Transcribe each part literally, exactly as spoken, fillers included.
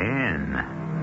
in.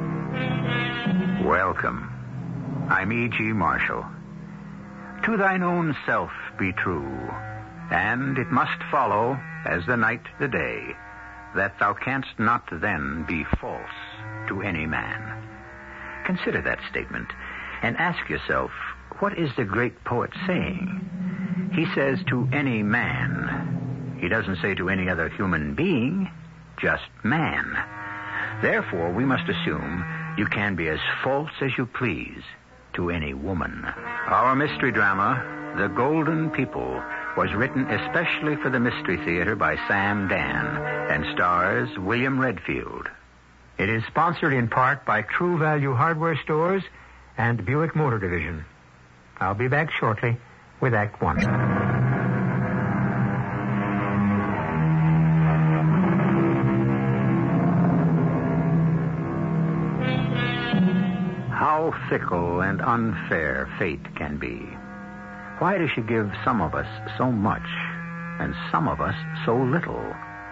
Welcome. I'm E G. Marshall. To thine own self be true, and it must follow, as the night the day, that thou canst not then be false to any man. Consider that statement, and ask yourself, what is the great poet saying? He says to any man. He doesn't say to any other human being, just man. Therefore, we must assume you can be as false as you please to any woman. Our mystery drama, The Golden People, was written especially for the Mystery Theater by Sam Dan and stars William Redfield. It is sponsored in part by True Value Hardware Stores and Buick Motor Division. I'll be back shortly with Act One. How fickle and unfair fate can be. Why does she give some of us so much and some of us so little?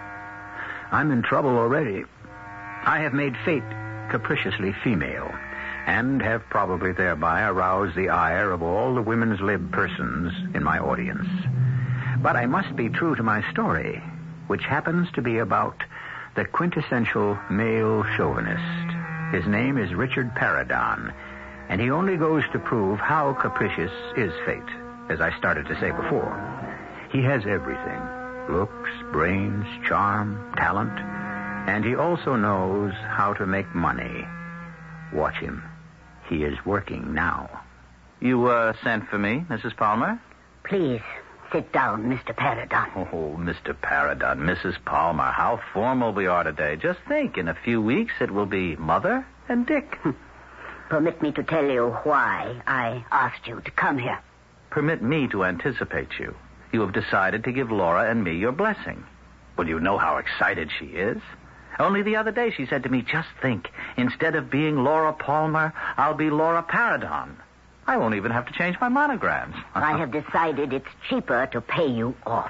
I'm in trouble already. I have made fate capriciously female and have probably thereby aroused the ire of all the women's lib persons in my audience. But I must be true to my story, which happens to be about the quintessential male chauvinist. His name is Richard Paradon, and he only goes to prove how capricious is fate, as I started to say before. He has everything: looks, brains, charm, talent, and he also knows how to make money. Watch him. He is working now. You, uh, sent for me, Missus Palmer? Please, sit down, Mister Paradon. Oh, Mister Paradon, Missus Palmer, how formal we are today. Just think, in a few weeks it will be Mother and Dick. Permit me to tell you why I asked you to come here. Permit me to anticipate you. You have decided to give Laura and me your blessing. Well, you know how excited she is. Only the other day she said to me, just think, instead of being Laura Palmer, I'll be Laura Paradon. I won't even have to change my monograms. I have decided it's cheaper to pay you off.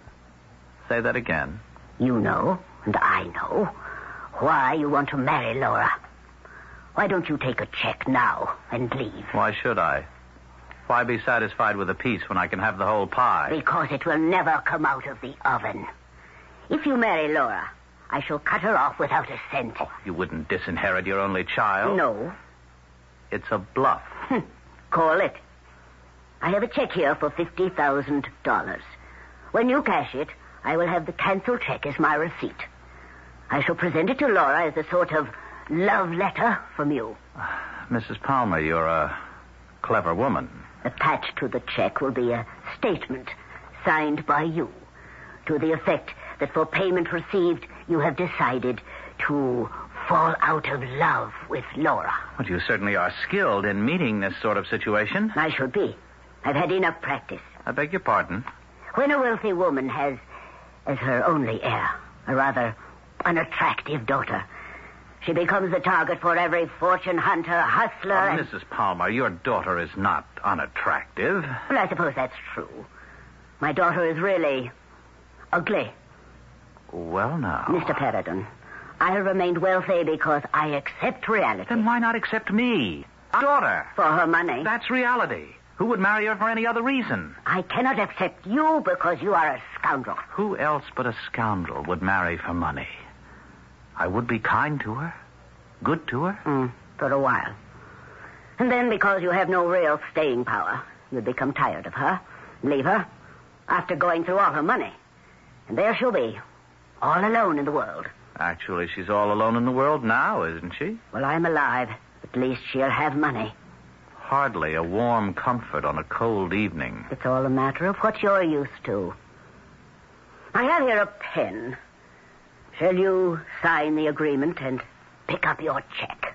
Say that again. You know, and I know, why you want to marry Laura. Why don't you take a check now and leave? Why should I? Why be satisfied with a piece when I can have the whole pie? Because it will never come out of the oven. If you marry Laura, I shall cut her off without a cent. Oh, you wouldn't disinherit your only child? No. It's a bluff. Call it. I have a check here for fifty thousand dollars. When you cash it, I will have the canceled check as my receipt. I shall present it to Laura as a sort of love letter from you. Uh, Missus Palmer, you're a clever woman. Attached to the check will be a statement signed by you to the effect that for payment received, you have decided to fall out of love with Laura. Well, you certainly are skilled in meeting this sort of situation. I should be. I've had enough practice. I beg your pardon? When a wealthy woman has, as her only heir, a rather unattractive daughter, she becomes the target for every fortune hunter, hustler, oh, and... Missus Palmer, your daughter is not unattractive. Well, I suppose that's true. My daughter is really ugly. Well, now... Mister Paradon, I have remained wealthy because I accept reality. Then why not accept me? A daughter. For her money. That's reality. Who would marry her for any other reason? I cannot accept you because you are a scoundrel. Who else but a scoundrel would marry for money? I would be kind to her, good to her. Mm, for a while. And then because you have no real staying power, you'd become tired of her, leave her, after going through all her money. And there she'll be, all alone in the world. Actually, she's all alone in the world now, isn't she? Well, I'm alive. At least she'll have money. Hardly a warm comfort on a cold evening. It's all a matter of what you're used to. I have here a pen. Shall you sign the agreement and pick up your check?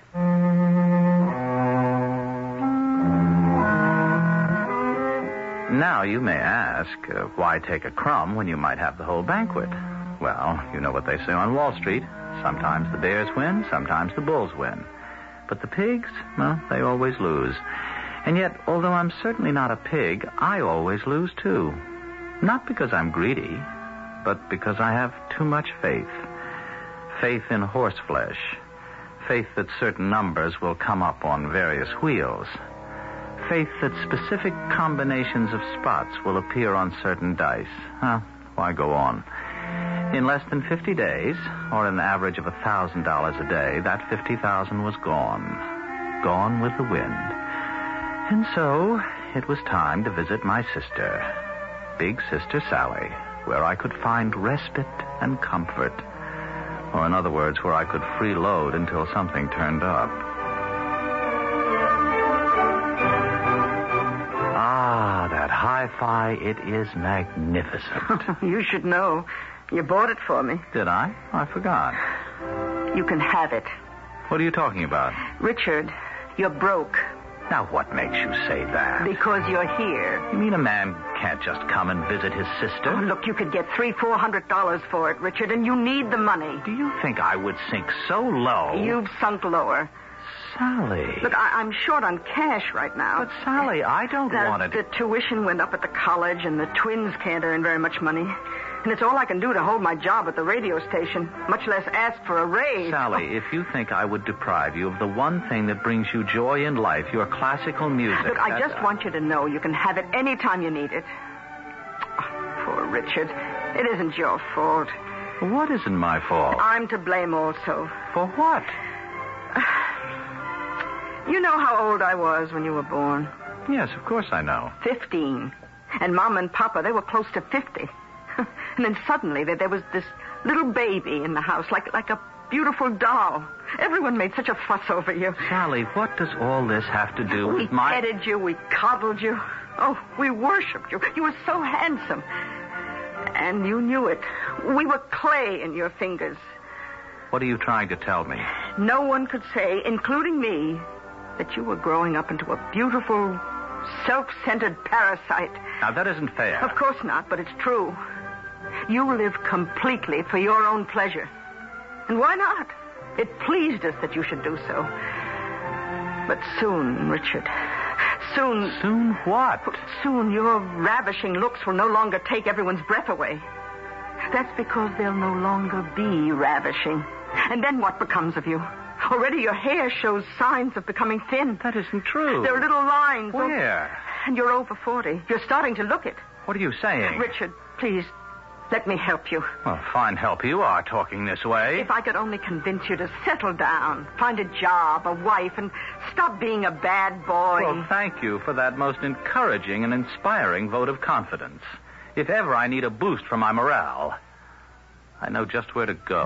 Now, you may ask, uh, why take a crumb when you might have the whole banquet? Well, you know what they say on Wall Street. Sometimes the bears win, sometimes the bulls win. But the pigs, well, they always lose. And yet, although I'm certainly not a pig, I always lose, too. Not because I'm greedy, but because I have too much faith. Faith in horseflesh. Faith that certain numbers will come up on various wheels. Faith that specific combinations of spots will appear on certain dice. Huh? Why go on? In less than fifty days, or an average of one thousand dollars a day, that fifty thousand dollars was gone. Gone with the wind. And so, it was time to visit my sister, Big Sister Sally, where I could find respite and comfort. Or in other words, where I could freeload until something turned up. Ah, that hi-fi, it is magnificent. You should know. You bought it for me. Did I? I forgot. You can have it. What are you talking about? Richard, you're broke. Now, what makes you say that? Because you're here. You mean a man can't just come and visit his sister? Oh, look, you could get three, four hundred dollars for it, Richard, and you need the money. Do you think I would sink so low? You've sunk lower. Sally. Look, I- I'm short on cash right now. But, Sally, I don't the, want to... The tuition went up at the college, and the twins can't earn very much money. And it's all I can do to hold my job at the radio station, much less ask for a raise. Sally, if you think I would deprive you of the one thing that brings you joy in life, your classical music... Look, I that, just uh... want you to know you can have it any time you need it. Oh, poor Richard. It isn't your fault. What isn't my fault? I'm to blame also. For what? You know how old I was when you were born. Yes, of course I know. Fifteen. And Mom and Papa, they were close to fifty. And then suddenly there, there was this little baby in the house, like like a beautiful doll. Everyone made such a fuss over you. Sally, what does all this have to do we with my... We petted you, we coddled you. Oh, we worshipped you. You were so handsome. And you knew it. We were clay in your fingers. What are you trying to tell me? No one could say, including me, that you were growing up into a beautiful, self-centered parasite. Now, that isn't fair. Of course not, but it's true. You live completely for your own pleasure. And why not? It pleased us that you should do so. But soon, Richard, soon... Soon what? Soon your ravishing looks will no longer take everyone's breath away. That's because they'll no longer be ravishing. And then what becomes of you? Already your hair shows signs of becoming thin. That isn't true. There are little lines. Where? And you're over forty. You're starting to look it. What are you saying? Richard, please, let me help you. Well, fine help you are talking this way. If I could only convince you to settle down, find a job, a wife, and stop being a bad boy. Well, thank you for that most encouraging and inspiring vote of confidence. If ever I need a boost for my morale, I know just where to go.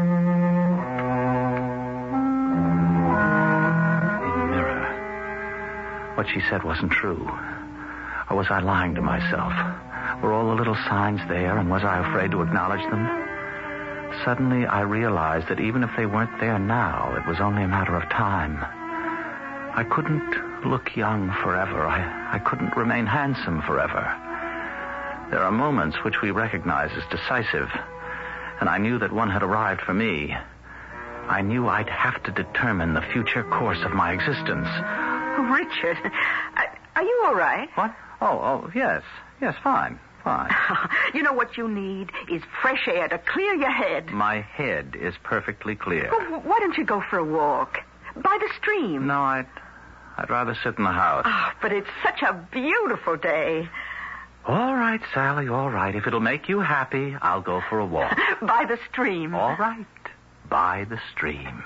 In mirror. What she said wasn't true. Or was I lying to myself? Were all the little signs there, and was I afraid to acknowledge them? Suddenly, I realized that even if they weren't there now, it was only a matter of time. I couldn't look young forever. I, I couldn't remain handsome forever. There are moments which we recognize as decisive, and I knew that one had arrived for me. I knew I'd have to determine the future course of my existence. Richard, are you all right? What? Oh, oh, yes. Yes, fine, fine. You know what you need is fresh air to clear your head. My head is perfectly clear. Well, why don't you go for a walk? By the stream. No, I'd, I'd rather sit in the house. Oh, but it's such a beautiful day. All right, Sally, all right. If it'll make you happy, I'll go for a walk. By the stream. All right. By the stream.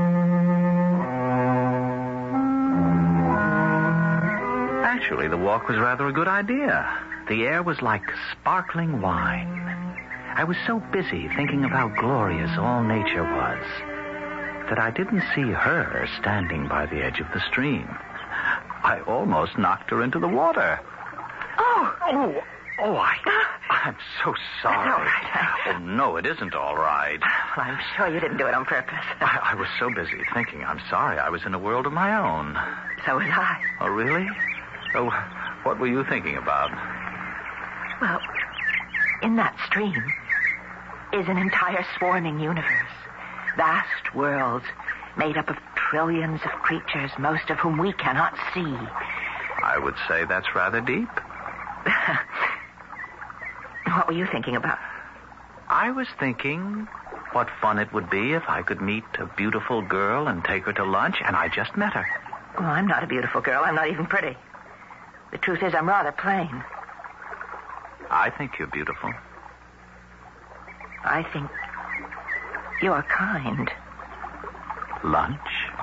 Actually, the walk was rather a good idea. The air was like sparkling wine. I was so busy thinking of how glorious all nature was that I didn't see her standing by the edge of the stream. I almost knocked her into the water. Oh. Oh, oh, I, I'm so sorry. That's all right. Oh, no, it isn't all right. Well, I'm sure you didn't do it on purpose. I, I was so busy thinking. I'm sorry. I was in a world of my own. So was I. Oh, really? Oh, what were you thinking about? Well, in that stream is an entire swarming universe. Vast worlds made up of trillions of creatures, most of whom we cannot see. I would say that's rather deep. What were you thinking about? I was thinking what fun it would be if I could meet a beautiful girl and take her to lunch, and I just met her. Oh, I'm not a beautiful girl. I'm not even pretty. The truth is, I'm rather plain. I think you're beautiful. I think you're kind. Lunch?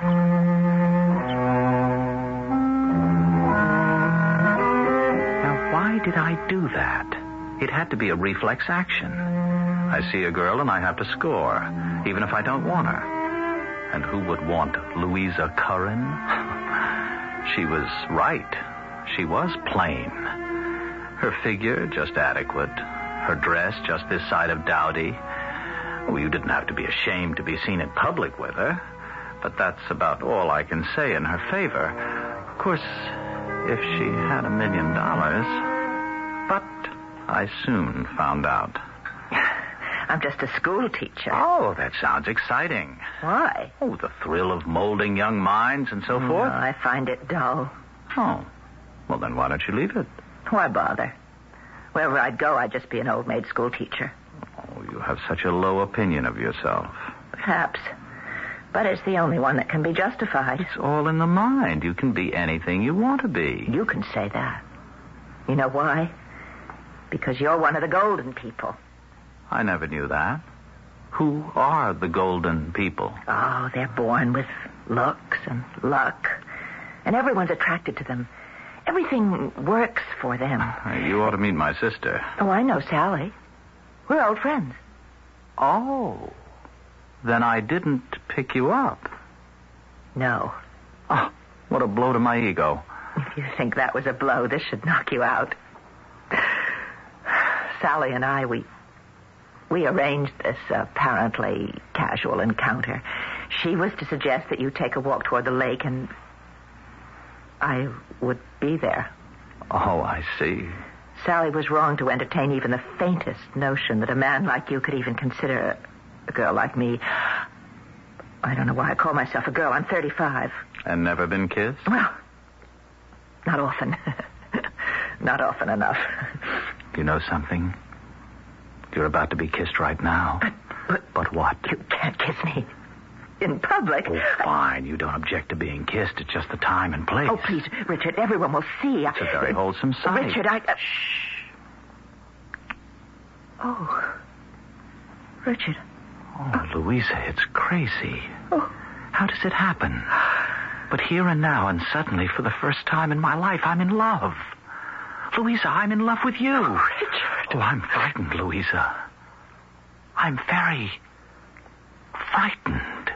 Now, why did I do that? It had to be a reflex action. I see a girl and I have to score, even if I don't want her. And who would want Louisa Curran? She was right. She was plain. Her figure just adequate. Her dress just this side of dowdy. Well, you didn't have to be ashamed to be seen in public with her. But that's about all I can say in her favor. Of course, if she had a million dollars. But I soon found out. I'm just a school teacher. Oh, that sounds exciting. Why? Oh, the thrill of molding young minds and so no, forth. I find it dull. Oh. Well, then why don't you leave it? Why bother? Wherever I'd go, I'd just be an old maid school teacher. Oh, you have such a low opinion of yourself. Perhaps. But it's the only one that can be justified. It's all in the mind. You can be anything you want to be. You can say that. You know why? Because you're one of the golden people. I never knew that. Who are the golden people? Oh, they're born with looks and luck. And everyone's attracted to them. Everything works for them. You ought to meet my sister. Oh, I know Sally. We're old friends. Oh. Then I didn't pick you up. No. Oh, what a blow to my ego. If you think that was a blow, this should knock you out. Sally and I, we... We arranged this apparently casual encounter. She was to suggest that you take a walk toward the lake, and I would be there. Oh, I see. Sally was wrong to entertain even the faintest notion that a man like you could even consider a girl like me. I don't know why I call myself a girl. I'm thirty-five. And never been kissed? Well, not often. Not often enough. You know something? You're about to be kissed right now. But, but... But what? You can't kiss me. In public. Oh, fine. You don't object to being kissed. It's just the time and place. Oh, please, Richard. Everyone will see. It's a very wholesome sight. Richard, I... Uh... Shh. Oh. Richard. Oh, Louisa, it's crazy. Oh. How does it happen? But here and now, and suddenly, for the first time in my life, I'm in love. Louisa, I'm in love with you. Oh, Richard. Oh, I'm frightened, Louisa. I'm very frightened.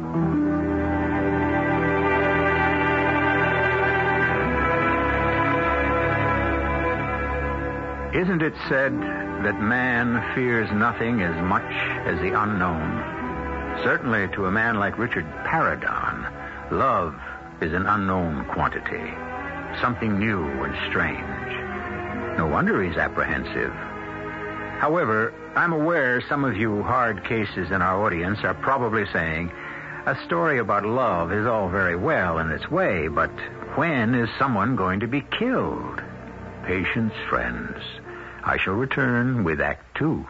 Isn't it said that man fears nothing as much as the unknown? Certainly to a man like Richard Paradon, love is an unknown quantity, something new and strange. No wonder he's apprehensive. However, I'm aware some of you hard cases in our audience are probably saying, a story about love is all very well in its way, but when is someone going to be killed? Patience, friends. I shall return with Act Two.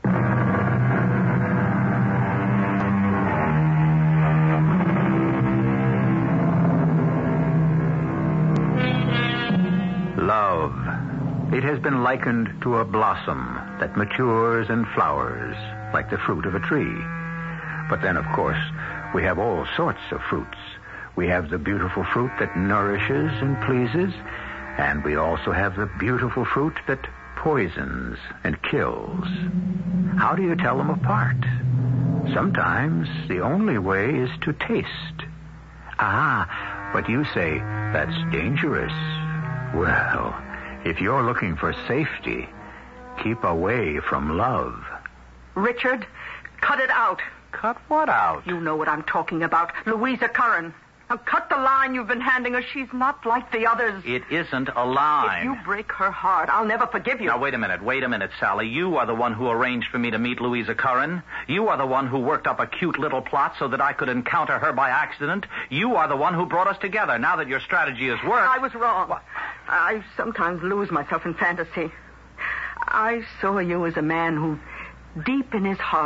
Love. It has been likened to a blossom that matures and flowers like the fruit of a tree. But then, of course, we have all sorts of fruits. We have the beautiful fruit that nourishes and pleases, and we also have the beautiful fruit that poisons and kills. How do you tell them apart? Sometimes the only way is to taste. Ah, but you say that's dangerous. Well, if you're looking for safety, keep away from love. Richard, cut it out. Cut what out? You know what I'm talking about. Louisa Curran. Now cut the line you've been handing her. She's not like the others. It isn't a line. If you break her heart, I'll never forgive you. Now, wait a minute. Wait a minute, Sally. You are the one who arranged for me to meet Louisa Curran. You are the one who worked up a cute little plot so that I could encounter her by accident. You are the one who brought us together. Now that your strategy has worked... I was wrong. What? I sometimes lose myself in fantasy. I saw you as a man who, deep in his heart,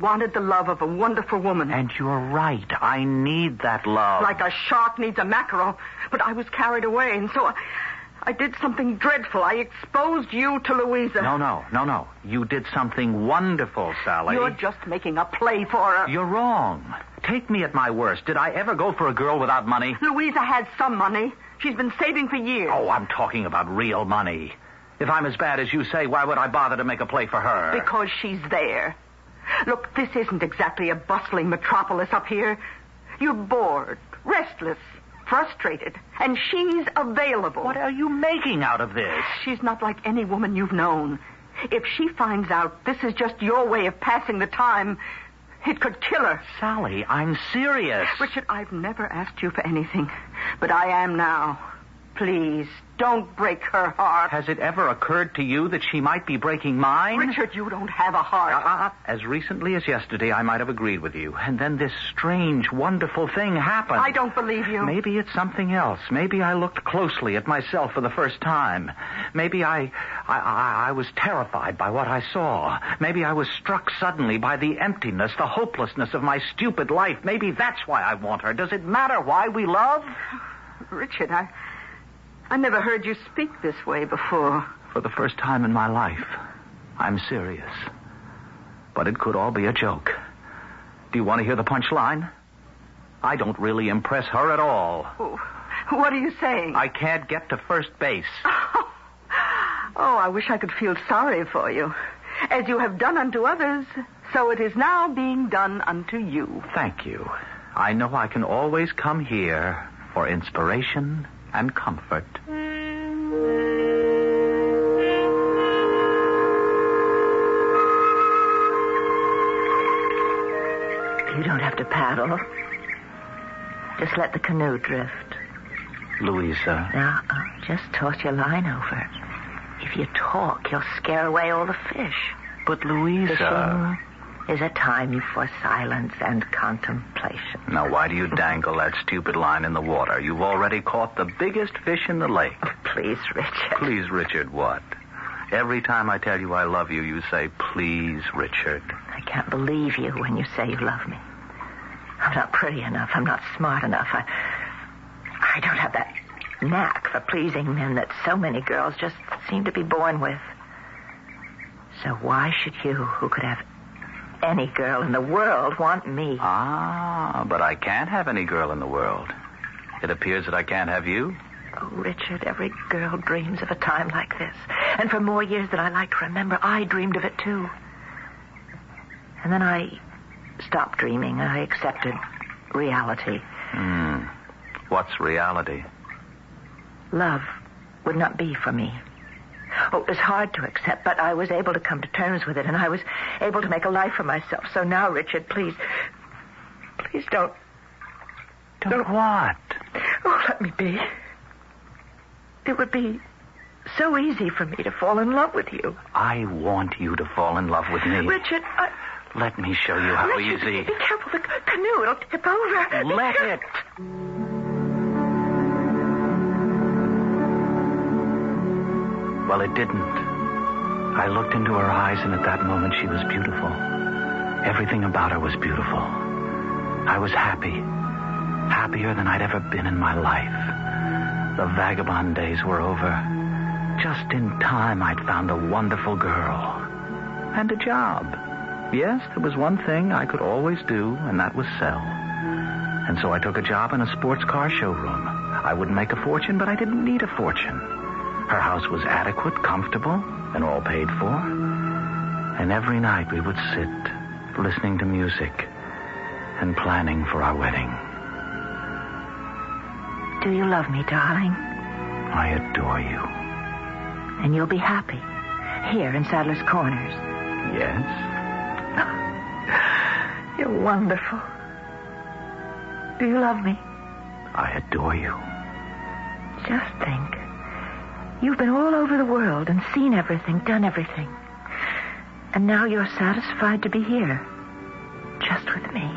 wanted the love of a wonderful woman. And you're right. I need that love. Like a shark needs a mackerel. But I was carried away, and so I, I did something dreadful. I exposed you to Louisa. No, no, no, no. You did something wonderful, Sally. You're just making a play for her. You're wrong. Take me at my worst. Did I ever go for a girl without money? Louisa has some money. She's been saving for years. Oh, I'm talking about real money. If I'm as bad as you say, why would I bother to make a play for her? Because she's there. Look, this isn't exactly a bustling metropolis up here. You're bored, restless, frustrated, and she's available. What are you making out of this? She's not like any woman you've known. If she finds out this is just your way of passing the time, it could kill her. Sally, I'm serious. Richard, I've never asked you for anything, but I am now. Please, don't break her heart. Has it ever occurred to you that she might be breaking mine? Richard, you don't have a heart. Uh, as recently as yesterday, I might have agreed with you. And then this strange, wonderful thing happened. I don't believe you. Maybe it's something else. Maybe I looked closely at myself for the first time. Maybe I, I, I, I was terrified by what I saw. Maybe I was struck suddenly by the emptiness, the hopelessness of my stupid life. Maybe that's why I want her. Does it matter why we love? Richard, I... I never heard you speak this way before. For the first time in my life, I'm serious. But it could all be a joke. Do you want to hear the punchline? I don't really impress her at all. Oh, what are you saying? I can't get to first base. Oh, oh, I wish I could feel sorry for you. As you have done unto others, so it is now being done unto you. Thank you. I know I can always come here for inspiration and comfort. You don't have to paddle. Just let the canoe drift. Louisa. Now, uh, just toss your line over. If you talk, you'll scare away all the fish. But Louisa... Fishing is a time for silence and contemplation. Now, why do you dangle that stupid line in the water? You've already caught the biggest fish in the lake. Oh, please, Richard. Please, Richard, what? Every time I tell you I love you, you say, please, Richard. I can't believe you when you say you love me. I'm not pretty enough. I'm not smart enough. I, I don't have that knack for pleasing men that so many girls just seem to be born with. So why should you, who could have any girl in the world, want me? Ah, but I can't have any girl in the world. It appears that I can't have you. Oh, Richard, every girl dreams of a time like this. And for more years than I like to remember, I dreamed of it, too. And then I stopped dreaming. I accepted reality. Hmm. What's reality? Love would not be for me. Oh, it was hard to accept, but I was able to come to terms with it, and I was able to make a life for myself. So now, Richard, please, please don't... Don't, don't what? Oh, let me be. It would be so easy for me to fall in love with you. I want you to fall in love with me. Richard, I... Let me show you how Richard, easy. Be careful, the canoe, it'll tip over. Let it. Well, it didn't. I looked into her eyes, and at that moment she was beautiful. Everything about her was beautiful. I was happy. Happier than I'd ever been in my life. The vagabond days were over. Just in time, I'd found a wonderful girl. And a job. Yes, there was one thing I could always do, and that was sell. And so I took a job in a sports car showroom. I wouldn't make a fortune, but I didn't need a fortune. Her house was adequate, comfortable, and all paid for. And every night we would sit, listening to music and planning for our wedding. Do you love me, darling? I adore you. And you'll be happy here in Sadler's Corners. Yes? You're wonderful. Do you love me? I adore you. Just think. You've been all over the world and seen everything, done everything. And now you're satisfied to be here. Just with me.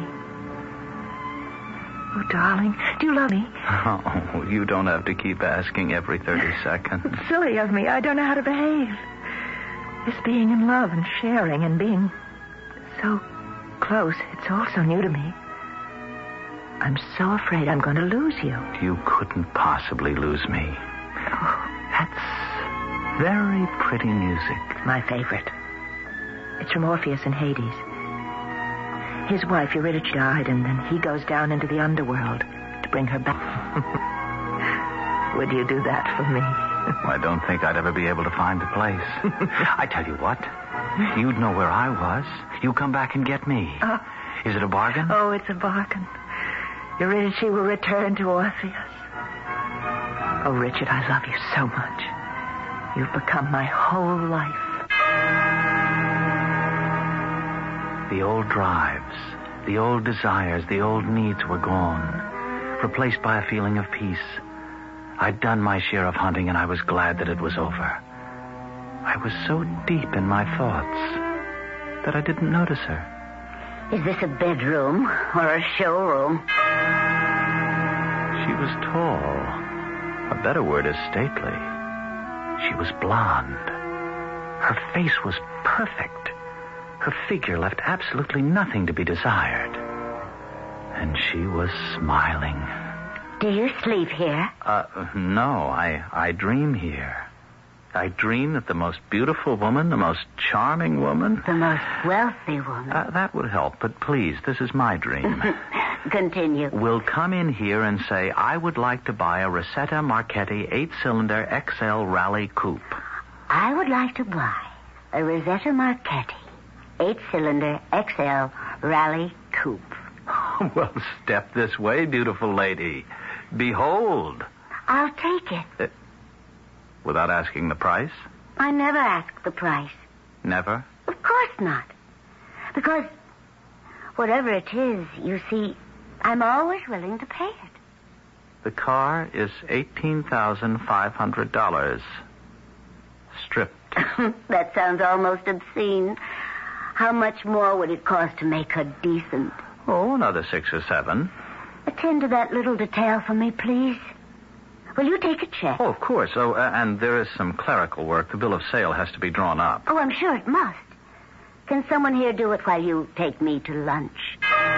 Oh, darling, do you love me? Oh, you don't have to keep asking every thirty seconds. It's silly of me. I don't know how to behave. This being in love and sharing and being so close. It's all so new to me. I'm so afraid I'm going to lose you. You couldn't possibly lose me. Oh, That's very pretty music. my favorite. It's from Orpheus in Hades. His wife, Eurydice, died, and then he goes down into the underworld to bring her back. Would you do that for me? I don't think I'd ever be able to find the place. I tell you what, you'd know where I was. You come back and get me. Oh. Is it a bargain? Oh, it's a bargain. Eurydice will return to Orpheus. Oh, Richard, I love you so much. You've become my whole life. The old drives, the old desires, the old needs were gone, replaced by a feeling of peace. I'd done my share of hunting, and I was glad that it was over. I was so deep in my thoughts that I didn't notice her. Is this a bedroom or a showroom? She was tall. A better word is stately. She was blonde. Her face was perfect. Her figure left absolutely nothing to be desired. And she was smiling. Do you sleep here? Uh, no, I, I dream here. I dream that the most beautiful woman, the most charming woman... The most wealthy woman. Uh, that would help, but please, this is my dream. Continue. Will come in here and say, I would like to buy a Rosetta Marchetti eight-cylinder X L Rally Coupe. I would like to buy a Rosetta Marchetti eight-cylinder X L Rally Coupe. Well, step this way, beautiful lady. Behold. I'll take it. Uh, without asking the price? I never ask the price. Never? Of course not. Because whatever it is, you see, I'm always willing to pay it. The car is eighteen thousand five hundred dollars. Stripped. That sounds almost obscene. How much more would it cost to make her decent? Oh, another six or seven. Attend to that little detail for me, please. Will you take a check? Oh, of course. Oh, uh, and there is some clerical work. The bill of sale has to be drawn up. Oh, I'm sure it must. Can someone here do it while you take me to lunch?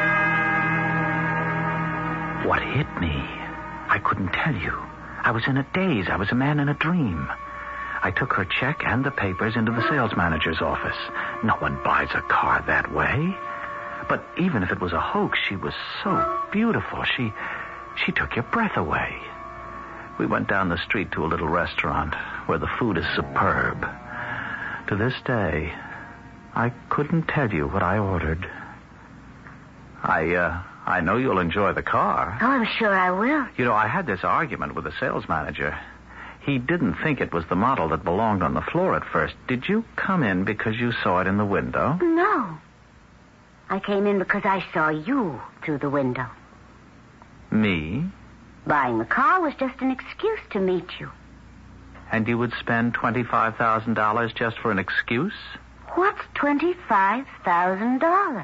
What hit me? I couldn't tell you. I was in a daze. I was a man in a dream. I took her check and the papers into the sales manager's office. No one buys a car that way. But even if it was a hoax, she was so beautiful. She, she took your breath away. We went down the street to a little restaurant where the food is superb. To this day, I couldn't tell you what I ordered. I, uh, I know you'll enjoy the car. Oh, I'm sure I will. You know, I had this argument with the sales manager. He didn't think it was the model that belonged on the floor at first. Did you come in because you saw it in the window? No. I came in because I saw you through the window. Me? Buying the car was just an excuse to meet you. And you would spend twenty-five thousand dollars just for an excuse? What's twenty-five thousand dollars?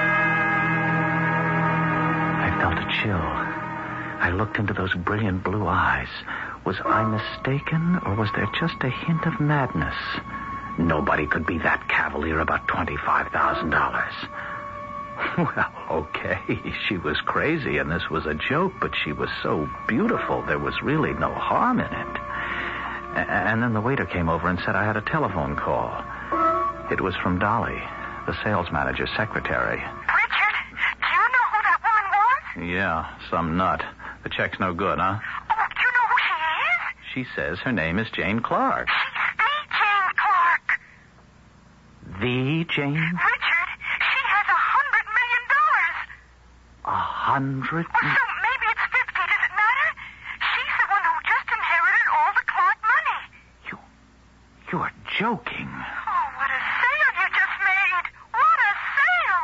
I felt a chill. I looked into those brilliant blue eyes. Was I mistaken, or was there just a hint of madness? Nobody could be that cavalier about twenty-five thousand dollars. Well, okay, she was crazy, and this was a joke, but she was so beautiful, there was really no harm in it. And then the waiter came over and said I had a telephone call. It was from Dolly, the sales manager's secretary. Richard, do you know who that woman was? Yeah, some nut. The check's no good, huh? Oh, do you know who she is? She says her name is Jane Clark. She's the Jane Clark. The Jane? Richard, she has a hundred million dollars. A hundred? Well, so maybe it's fifty. Does it matter? She's the one who just inherited all the Clark money. You, you're joking. Oh, what a sale you just made. What a sale.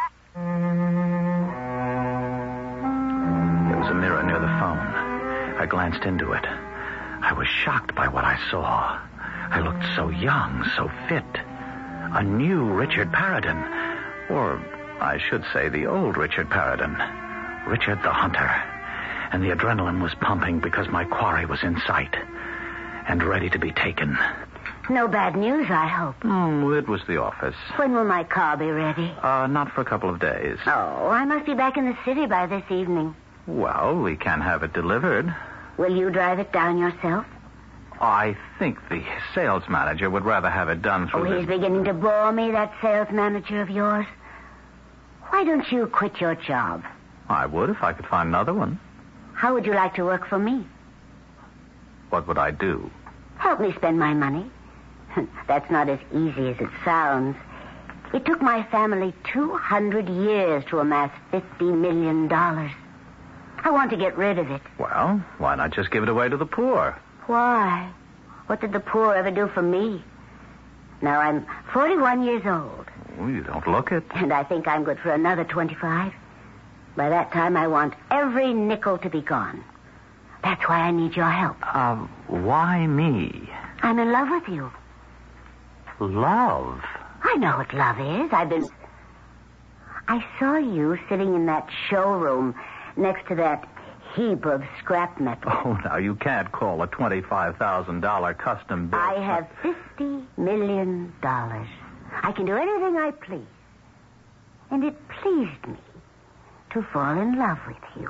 There was a mirror near the phone. I glanced into it. I was shocked by what I saw. I looked so young, so fit. A new Richard Paradin. Or, I should say, the old Richard Paradin. Richard the Hunter. And the adrenaline was pumping because my quarry was in sight and ready to be taken. No bad news, I hope. Mm, it was the office. When will my car be ready? Uh, not for a couple of days. Oh, I must be back in the city by this evening. Well, we can have it delivered. Will you drive it down yourself? I think the sales manager would rather have it done Oh, through he's the... beginning to bore me, that sales manager of yours. Why don't you quit your job? I would if I could find another one. How would you like to work for me? What would I do? Help me spend my money. That's not as easy as it sounds. It took my family two hundred years to amass fifty million dollars. I want to get rid of it. Well, why not just give it away to the poor? Why? What did the poor ever do for me? Now, I'm forty-one years old. Oh, you don't look it. And I think I'm good for another twenty-five. By that time, I want every nickel to be gone. That's why I need your help. Uh, why me? I'm in love with you. Love? I know what love is. I've been... I saw you sitting in that showroom next to that heap of scrap metal. Oh, now, you can't call a twenty-five thousand dollars custom built... I have fifty million dollars. I can do anything I please. And it pleased me to fall in love with you.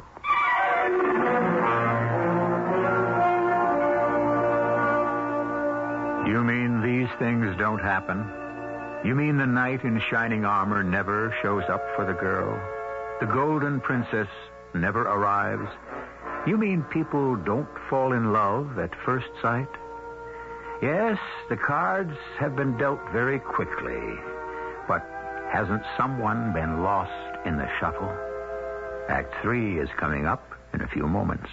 You mean these things don't happen? You mean the knight in shining armor never shows up for the girl? The golden princess never arrives? You mean people don't fall in love at first sight? Yes, the cards have been dealt very quickly. But hasn't someone been lost in the shuffle? Act three is coming up in a few moments.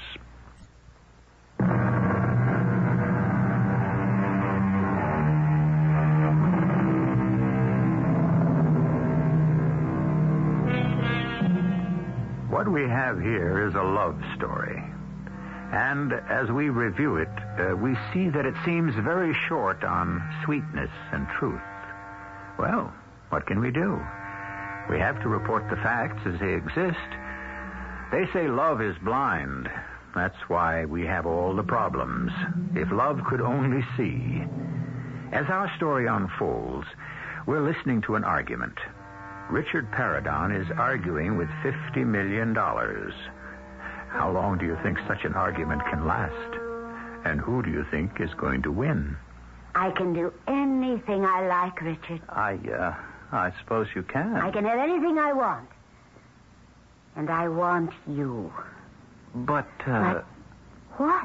What we have here is a love story. And as we review it, uh, we see that it seems very short on sweetness and truth. Well, what can we do? We have to report the facts as they exist. They say love is blind. That's why we have all the problems. If love could only see. As our story unfolds, we're listening to an argument. Richard Paradon is arguing with fifty million dollars. How long do you think such an argument can last? And who do you think is going to win? I can do anything I like, Richard. I, uh, I suppose you can. I can have anything I want. And I want you. But, uh... But what?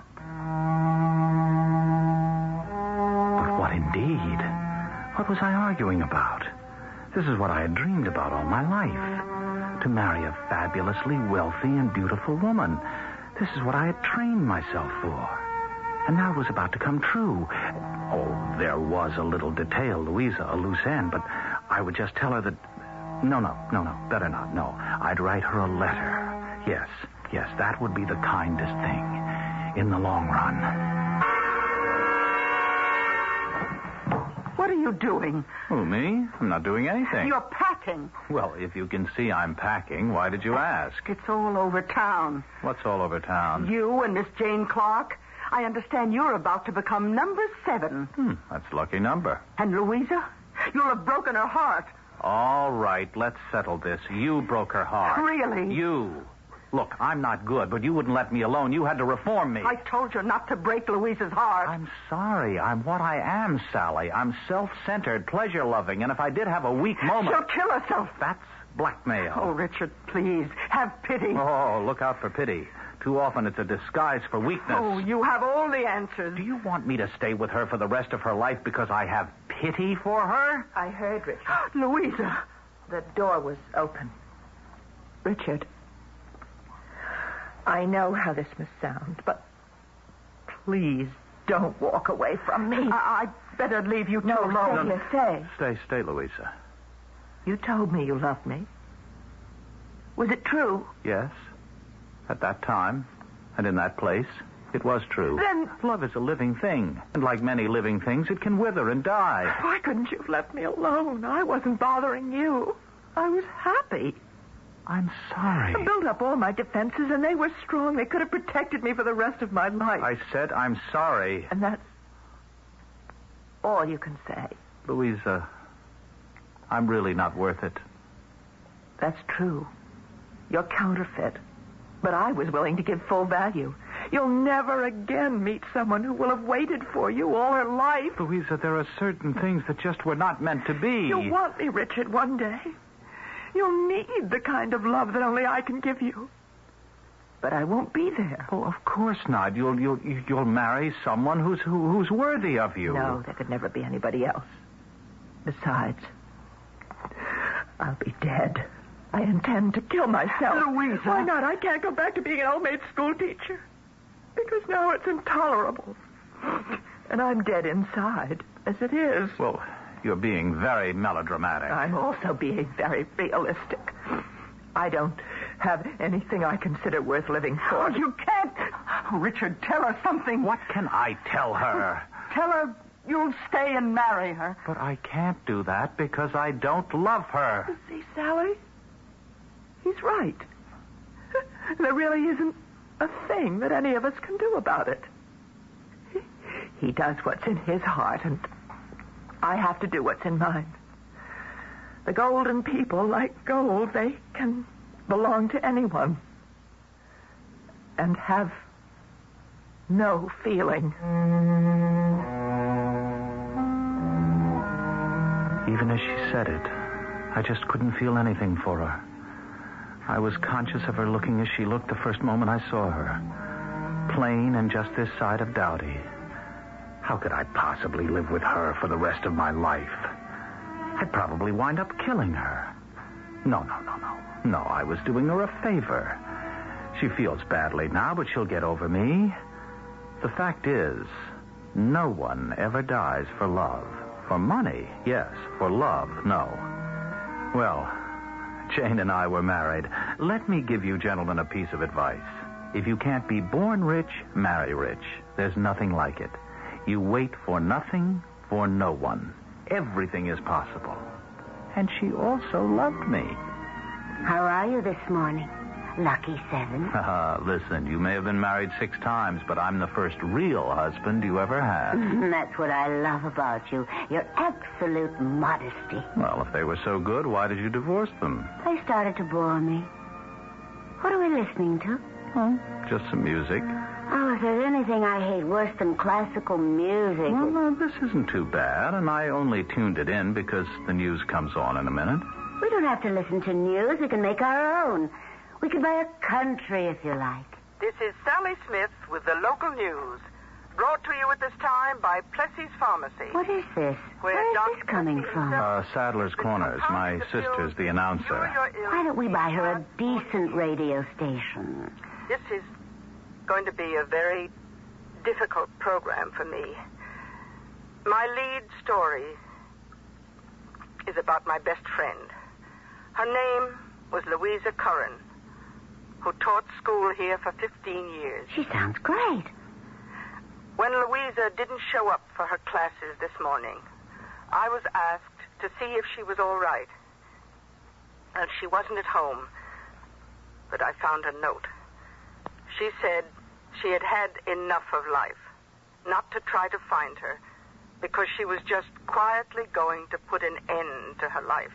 But what indeed? What was I arguing about? This is what I had dreamed about all my life. To marry a fabulously wealthy and beautiful woman. This is what I had trained myself for. And now it was about to come true. Oh, there was a little detail, Louisa, a loose end, but I would just tell her that... No, no, no, no, better not, no. I'd write her a letter. Yes, yes, that would be the kindest thing in the long run. What are you doing? Who, me? I'm not doing anything. You're packing. Well, if you can see I'm packing, why did you ask? It's all over town. What's all over town? You and Miss Jane Clark. I understand you're about to become number seven. Hmm, that's a lucky number. And Louisa? You'll have broken her heart. All right, let's settle this. You broke her heart. Really? You. Look, I'm not good, but you wouldn't let me alone. You had to reform me. I told you not to break Louisa's heart. I'm sorry. I'm what I am, Sally. I'm self-centered, pleasure-loving, and if I did have a weak moment... She'll kill herself. That's blackmail. Oh, Richard, please, have pity. Oh, look out for pity. Too often it's a disguise for weakness. Oh, you have all the answers. Do you want me to stay with her for the rest of her life because I have pity for her? I heard Richard. Louisa. The door was open. Richard, I know how this must sound, but please don't walk away from me. I- I'd better leave you two no, alone. stay here, stay. Stay, stay, Louisa. You told me you loved me. Was it true? Yes. At that time, and in that place, it was true. Then... Love is a living thing, and like many living things, it can wither and die. Why couldn't you have left me alone? I wasn't bothering you. I was happy. I'm sorry. I built up all my defenses, and they were strong. They could have protected me for the rest of my life. I said I'm sorry. And that's all you can say. Louisa, I'm really not worth it. That's true. You're counterfeit. But I was willing to give full value. You'll never again meet someone who will have waited for you all her life. Louisa, there are certain things that just were not meant to be. You'll want me, Richard, one day. You'll need the kind of love that only I can give you. But I won't be there. Oh, of course not. You'll you'll you'll marry someone who's who, who's worthy of you. No, there could never be anybody else. Besides, I'll be dead. I intend to kill myself. Louisa. Why not? I can't go back to being an old-maid school teacher. Because now it's intolerable. And I'm dead inside, as it is. Well, you're being very melodramatic. I'm also being very realistic. I don't have anything I consider worth living for. Oh, you can't. Oh, Richard, tell her something. What can I tell her? Tell her you'll stay and marry her. But I can't do that because I don't love her. You see, Sally? He's right. There really isn't a thing that any of us can do about it. He does what's in his heart, and I have to do what's in mine. The golden people, like gold, they can belong to anyone and have no feeling. Even as she said it, I just couldn't feel anything for her. I was conscious of her looking as she looked the first moment I saw her. Plain and just this side of Dowdy. How could I possibly live with her for the rest of my life? I'd probably wind up killing her. No, no, no, no. No, I was doing her a favor. She feels badly now, but she'll get over me. The fact is, no one ever dies for love. For money, yes. For love, no. Well, Jane and I were married. Let me give you gentlemen a piece of advice. If you can't be born rich, marry rich. There's nothing like it. You wait for nothing, for no one. Everything is possible. And she also loved me. How are you this morning, Lucky Seven? Uh, listen, you may have been married six times, but I'm the first real husband you ever had. That's what I love about you. Your absolute modesty. Well, if they were so good, why did you divorce them? They started to bore me. What are we listening to? Oh, just some music. Oh, if there's anything I hate worse than classical music... Well, no, this isn't too bad, and I only tuned it in because the news comes on in a minute. We don't have to listen to news. We can make our own. We can buy a country if you like. This is Sally Smith with the local news. Brought to you at this time by Plessy's Pharmacy. What is this? Where Where is Doctor this coming from? Uh, Sadler's Corners. My sister's the announcer. Why don't we buy her a decent radio station? This is going to be a very difficult program for me. My lead story is about my best friend. Her name was Louisa Curran, who taught school here for fifteen years. She sounds great. When Louisa didn't show up for her classes this morning, I was asked to see if she was all right. And she wasn't at home, but I found a note. She said she had had enough of life, not to try to find her, because she was just quietly going to put an end to her life.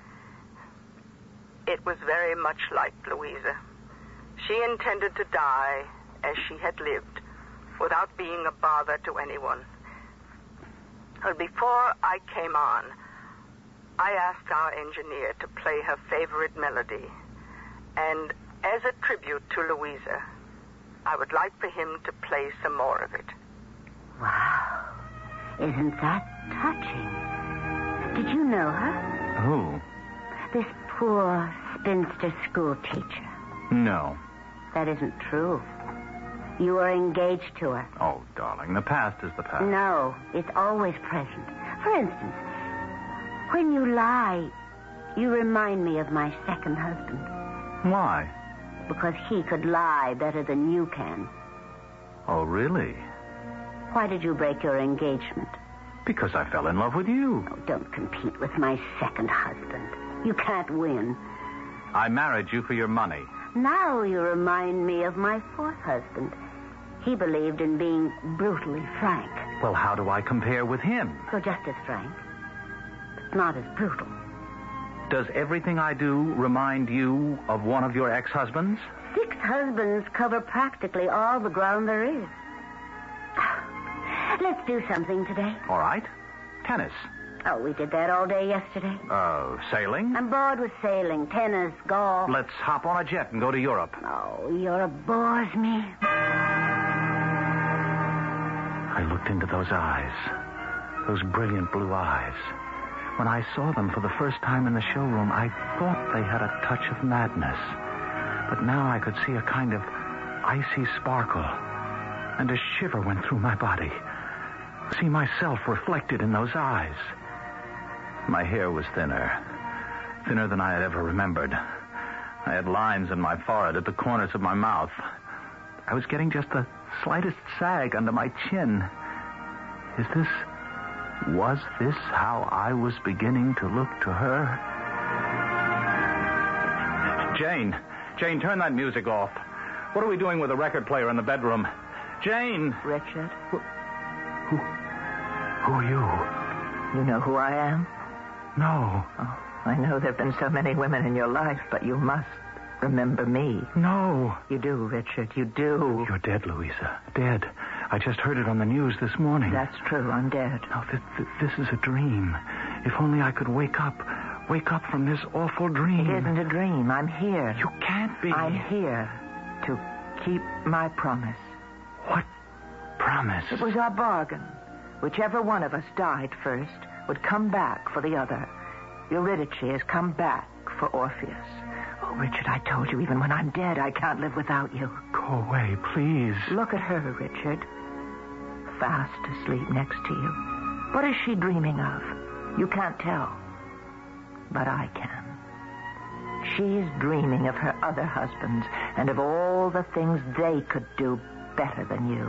It was very much like Louisa. She intended to die as she had lived, without being a bother to anyone. Well, before I came on, I asked our engineer to play her favorite melody. And as a tribute to Louisa, I would like for him to play some more of it. Wow. Isn't that touching? Did you know her? Who? This poor spinster school teacher. No. That isn't true. You are engaged to her. Oh, darling, the past is the past. No, it's always present. For instance, when you lie, you remind me of my second husband. Why? Because he could lie better than you can. Oh, really? Why did you break your engagement? Because I fell in love with you. Oh, don't compete with my second husband. You can't win. I married you for your money. Now you remind me of my fourth husband. He believed in being brutally frank. Well, how do I compare with him? You're just as frank, but not as brutal. Does everything I do remind you of one of your ex-husbands? Six husbands cover practically all the ground there is. Let's do something today. All right. Tennis. Oh, we did that all day yesterday. Uh, sailing? I'm bored with sailing, tennis, golf. Let's hop on a jet and go to Europe. Oh, Europe bores me. I looked into those eyes. Those brilliant blue eyes. When I saw them for the first time in the showroom, I thought they had a touch of madness. But now I could see a kind of icy sparkle, and a shiver went through my body. See myself reflected in those eyes. My hair was thinner, thinner than I had ever remembered. I had lines in my forehead at the corners of my mouth. I was getting just the slightest sag under my chin. Is this... Was this how I was beginning to look to her? Jane, Jane, turn that music off. What are we doing with the record player in the bedroom? Jane! Richard? Who, who, who are you? You know who I am? No. Oh, I know there have been so many women in your life, but you must remember me. No. You do, Richard, you do. You're dead, Louisa. Dead. I just heard it on the news this morning. That's true, I'm dead. No, th- th- this is a dream. If only I could wake up. Wake up from this awful dream. It isn't a dream. I'm here. You can't be. I'm here to keep my promise. What promise? It was our bargain. Whichever one of us died first would come back for the other. Eurydice has come back for Orpheus. Oh, Richard, I told you, even when I'm dead, I can't live without you. Go away, please. Look at her, Richard. Fast asleep next to you. What is she dreaming of? You can't tell. But I can. She's dreaming of her other husbands and of all the things they could do better than you.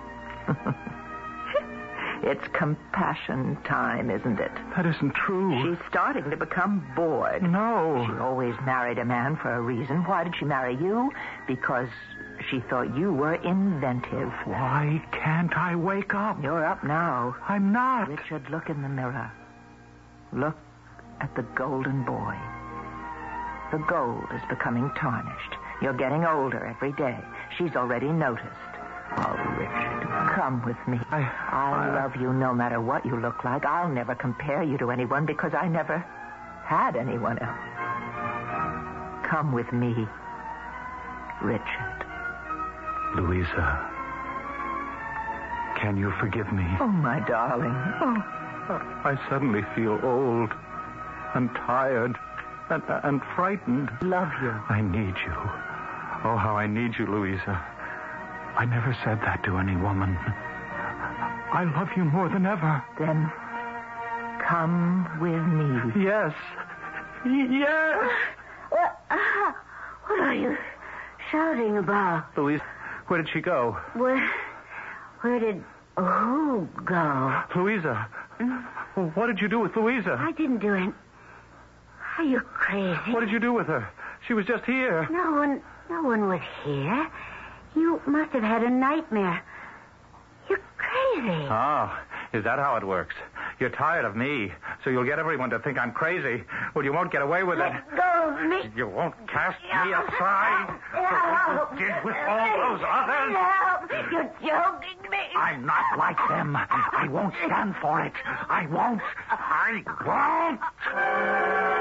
It's compassion time, isn't it? That isn't true. She's starting to become bored. No. She always married a man for a reason. Why did she marry you? Because she thought you were inventive. Why can't I wake up? You're up now. I'm not. Richard, look in the mirror. Look at the golden boy. The gold is becoming tarnished. You're getting older every day. She's already noticed. Oh, Richard, come with me. I, I I love you no matter what you look like. I'll never compare you to anyone because I never had anyone else. Come with me, Richard. Louisa, can you forgive me? Oh, my darling. Oh. I suddenly feel old and tired and, and frightened. Love you. I need you. Oh, how I need you, Louisa. I never said that to any woman. I love you more than ever. Then come with me. Yes. Yes. What, uh, what are you shouting about? Louisa, where did she go? Where, where did who go? Louisa. What did you do with Louisa? I didn't do it. Are you crazy? What did you do with her? She was just here. No one, no one was here. You must have had a nightmare. You're crazy. Oh, is that how it works? You're tired of me, so you'll get everyone to think I'm crazy. Well, you won't get away with Let it. go of me. You won't cast me aside. Help. You did with all those others. Help. You're joking me. I'm not like them. I won't stand for it. I won't. I won't.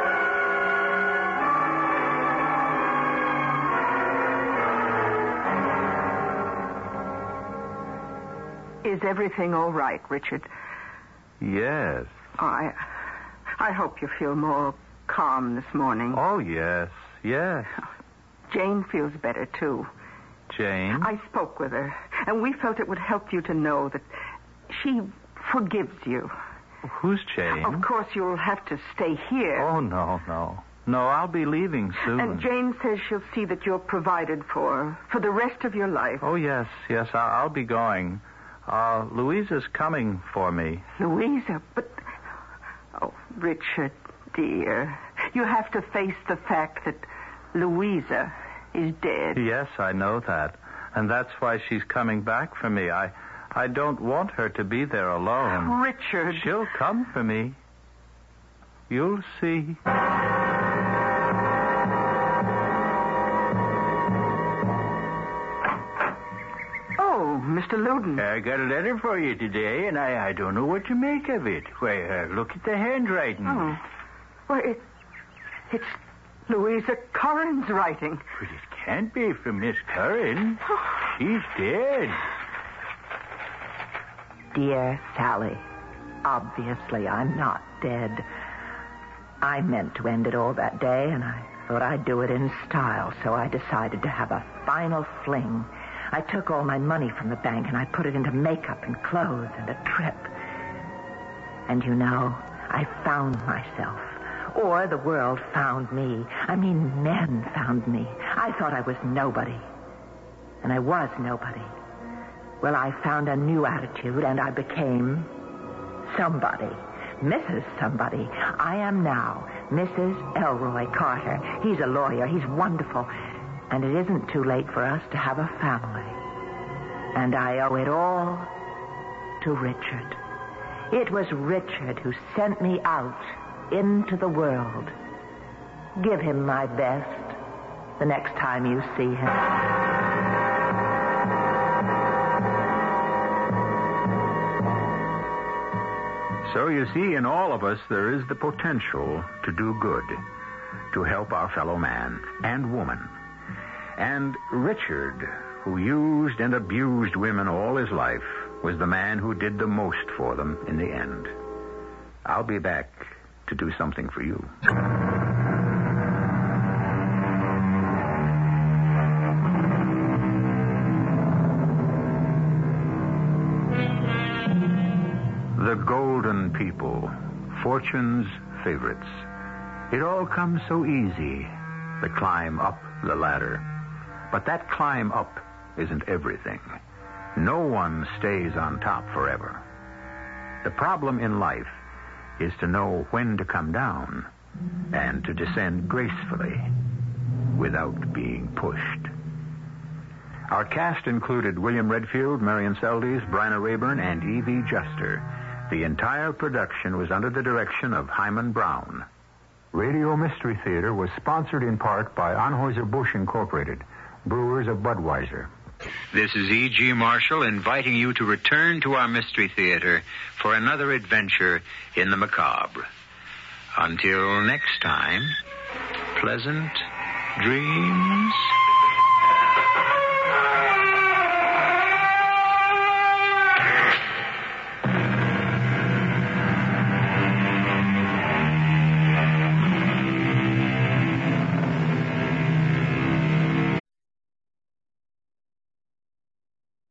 Is everything all right, Richard? Yes. I, I hope you feel more calm this morning. Oh, yes. Yes. Jane feels better, too. Jane? I spoke with her, and we felt it would help you to know that she forgives you. Who's Jane? Of course, you'll have to stay here. Oh, no, no. No, I'll be leaving soon. And Jane says she'll see that you're provided for for the rest of your life. Oh, yes, yes, I'll, I'll be going. Uh, Louisa's coming for me. Louisa, but... Oh, Richard, dear. You have to face the fact that Louisa is dead. Yes, I know that. And that's why she's coming back for me. I I don't want her to be there alone. Richard. She'll come for me. You'll see. Oh, Mister Loudon. I got a letter for you today, and I, I don't know what to make of it. Why, uh, look at the handwriting. Oh. Well, it, it's Louisa Curran's writing. But it can't be from Miss Curran. She's dead. Dear Sally, obviously I'm not dead. I meant to end it all that day, and I thought I'd do it in style, so I decided to have a final fling. I took all my money from the bank, and I put it into makeup and clothes and a trip. And you know, I found myself. Or the world found me. I mean, men found me. I thought I was nobody. And I was nobody. Well, I found a new attitude, and I became somebody. Missus Somebody. I am now Missus Elroy Carter. He's a lawyer. He's wonderful. And it isn't too late for us to have a family. And I owe it all to Richard. It was Richard who sent me out into the world. Give him my best the next time you see him. So you see, in all of us, there is the potential to do good, to help our fellow man and woman. And Richard, who used and abused women all his life, was the man who did the most for them in the end. I'll be back to do something for you. The golden people, fortune's favorites. It all comes so easy, the climb up the ladder. But that climb up isn't everything. No one stays on top forever. The problem in life is to know when to come down and to descend gracefully without being pushed. Our cast included William Redfield, Marion Seldes, Bryna Rayburn, and Evie Juster. The entire production was under the direction of Hyman Brown. Radio Mystery Theater was sponsored in part by Anheuser-Busch Incorporated, brewers of Budweiser. This is E G. Marshall inviting you to return to our Mystery Theater for another adventure in the macabre. Until next time, pleasant dreams.